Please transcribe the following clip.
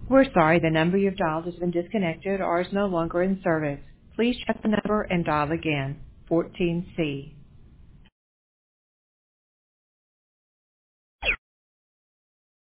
We're sorry the number you've dialed has been disconnected or is no longer in service. Please check the number and dial again. 14C.